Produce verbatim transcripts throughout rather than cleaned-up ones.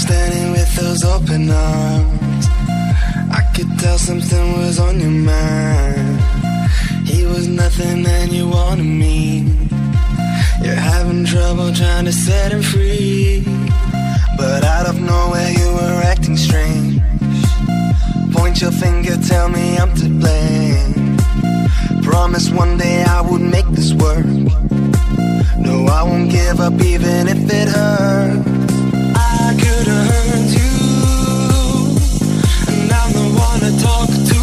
standing with those open arms. I could tell something was on your mind. He was nothing and you wanted me. You're having trouble trying to set him free, but out of nowhere you were acting strange. Point your finger, tell me I'm to blame. Promise one day I would make this work. No, I won't give up even if it hurts. I could've hurt you, and I'm the one to talk to.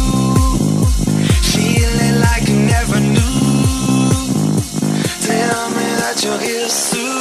Feeling like you never knew. Tell me that you're here soon.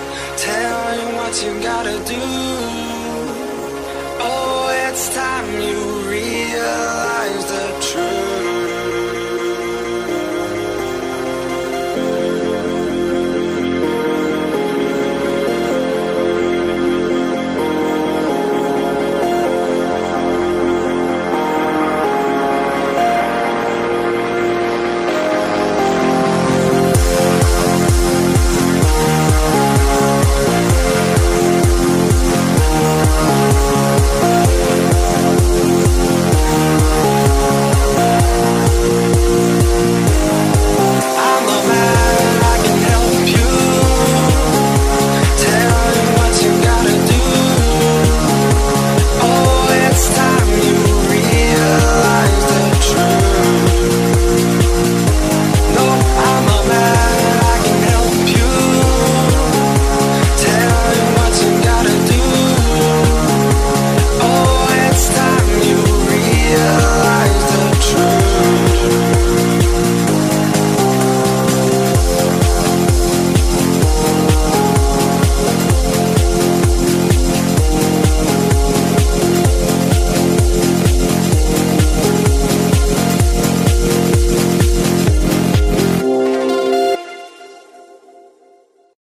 You gotta do. Oh, it's time you